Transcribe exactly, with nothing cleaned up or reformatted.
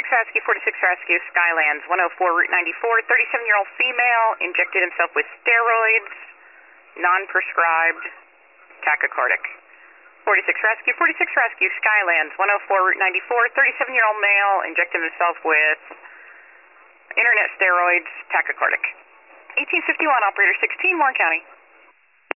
Rescue, forty-six Rescue, Skylands, one oh four Route ninety-four, thirty-seven-year-old female, injected himself with steroids, non-prescribed, tachycardic. forty-six Rescue, forty-six Rescue, Skylands, one oh four Route ninety-four, thirty-seven-year-old male, injected himself with internet steroids, tachycardic. eighteen fifty-one, Operator sixteen, Warren County.